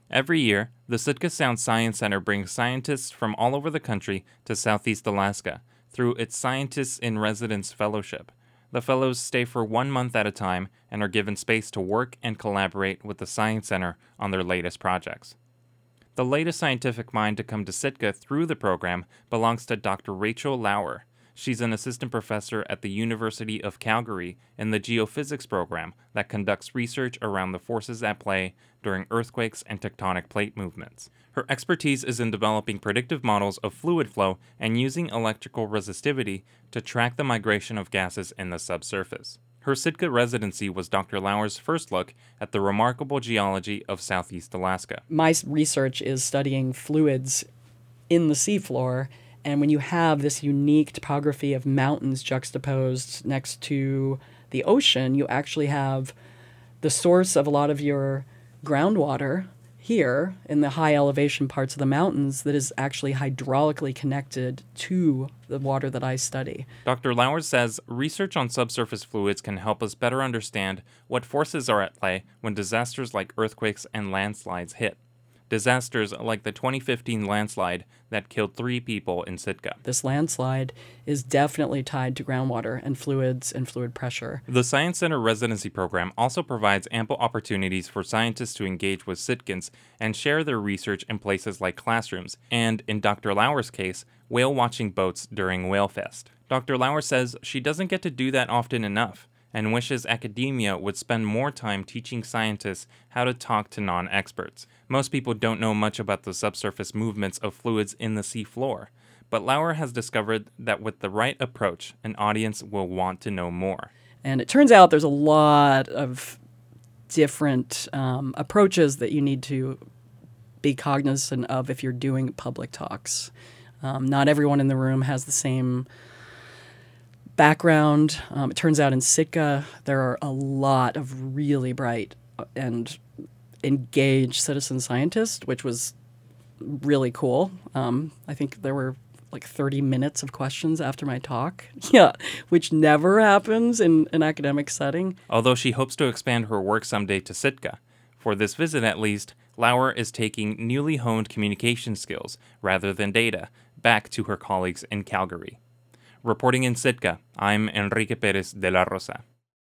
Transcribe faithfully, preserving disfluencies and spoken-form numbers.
Every year, the Sitka Sound Science Center brings scientists from all over the country to Southeast Alaska through its Scientists in Residence Fellowship. The fellows stay for one month at a time and are given space to work and collaborate with the Science Center on their latest projects. The latest scientific mind to come to Sitka through the program belongs to Doctor Rachel Lauer. She's an assistant professor at the University of Calgary in the geophysics program that conducts research around the forces at play during earthquakes and tectonic plate movements. Her expertise is in developing predictive models of fluid flow and using electrical resistivity to track the migration of gases in the subsurface. Her Sitka residency was Doctor Lauer's first look at the remarkable geology of Southeast Alaska. My research is studying fluids in the seafloor. And when you have this unique topography of mountains juxtaposed next to the ocean, you actually have the source of a lot of your groundwater here in the high elevation parts of the mountains that is actually hydraulically connected to the water that I study. Doctor Lauer says research on subsurface fluids can help us better understand what forces are at play when disasters like earthquakes and landslides hit. Disasters like the twenty fifteen landslide that killed three people in Sitka. This landslide is definitely tied to groundwater and fluids and fluid pressure. The Science Center residency program also provides ample opportunities for scientists to engage with Sitkans and share their research in places like classrooms and, in Doctor Lauer's case, whale-watching boats during WhaleFest. Doctor Lauer says she doesn't get to do that often enough, and wishes academia would spend more time teaching scientists how to talk to non-experts. Most people don't know much about the subsurface movements of fluids in the seafloor, but Lauer has discovered that with the right approach, an audience will want to know more. And it turns out there's a lot of different um, approaches that you need to be cognizant of if you're doing public talks. Um, not everyone in the room has the same background. Um, it turns out in Sitka, there are a lot of really bright and engaged citizen scientists, which was really cool. Um, I think there were like thirty minutes of questions after my talk. Yeah, which never happens in an academic setting. Although she hopes to expand her work someday to Sitka. For this visit at least, Lauer is taking newly honed communication skills, rather than data, back to her colleagues in Calgary. Reporting in Sitka, I'm Enrique Perez de la Rosa.